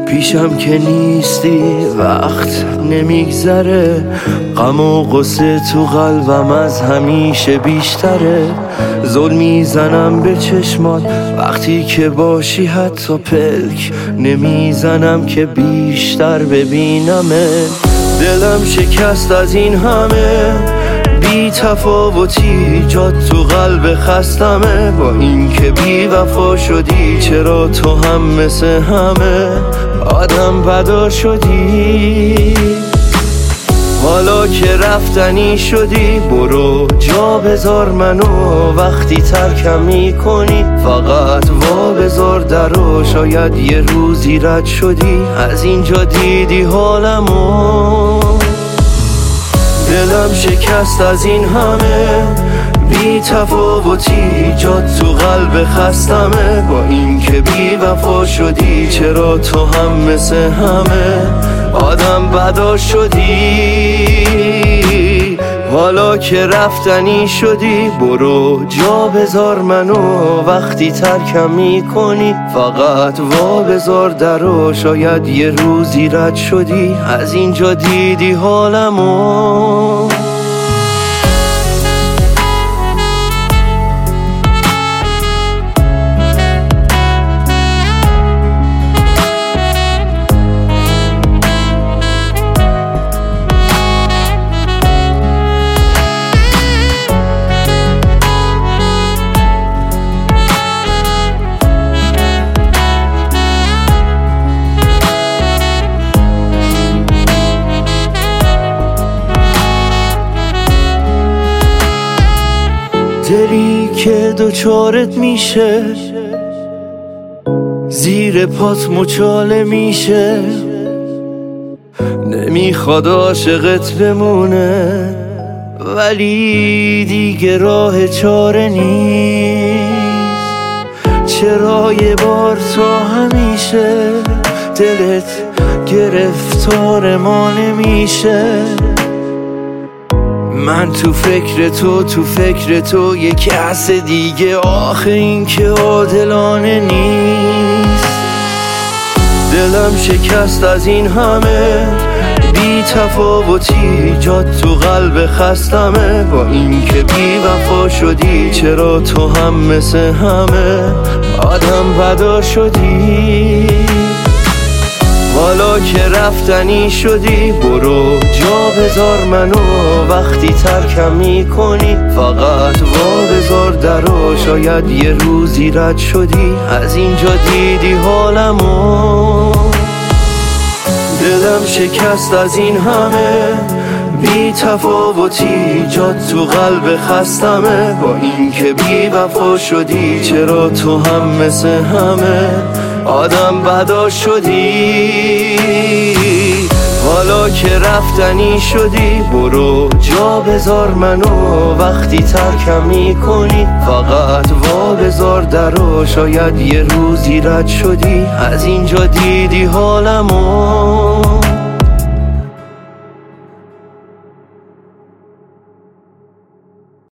پیشم که نیستی وقت نمیگذره، غم و غصه تو قلبم از همیشه بیشتره. زل میزنم به چشمات وقتی که باشی، حتی پلک نمیزنم که بیشتر ببینمه. دلم شکست از این همه بی تفاوتی، جات تو قلب خستمه. با این که بی وفا شدی، چرا تو هم مثل همه آدم بدا شدی؟ حالا که رفتنی شدی، برو جا بذار منو. وقتی ترکم میکنی فقط وا بذار درو. شاید یه روزی رد شدی، از اینجا دیدی حالمو. دلم شکست از این همه بی تفاوتی، جات تو قلب خستمه. با این که بی وفا شدی، چرا تو هم مثل همه آدم بدا شدی؟ حالا که رفتنی شدی، برو جا بذار منو. وقتی ترکم میکنی فقط وا بذار درو. شاید یه روزی رد شدی، از اینجا دیدی حالمو. دلی که دوچارت میشه، زیر پات مچاله میشه. نمیخواد عاشقت بمونه، ولی دیگه راه چاره نیست. چرا یه بار تا همیشه دلت گرفتار ما نمیشه؟ من تو فکر تو یه کس دیگه. آخه این که عادلانه نیست. دلم شکست از این همه بی تفاوتی، جات تو قلب خستمه. با این که بی وفا شدی، چرا تو هم مثل همه آدم بدا شدی؟ حالا که رفتنی شدی، برو جا بذار منو. وقتی ترکم میکنی فقط وا بذار درو. شاید یه روزی رد شدی، از اینجا دیدی حالمو. دلم شکست از این همه بی تفاوتی، جات تو قلب خستمه. با این که بی وفا شدی، چرا تو هم مثل همه آدم بدا شدی؟ حالا که رفتنی شدی، برو جا بذار منو. وقتی ترکم میکنی فقط وا بذار درو. شاید یه روزی رد شدی، از اینجا دیدی حالمو.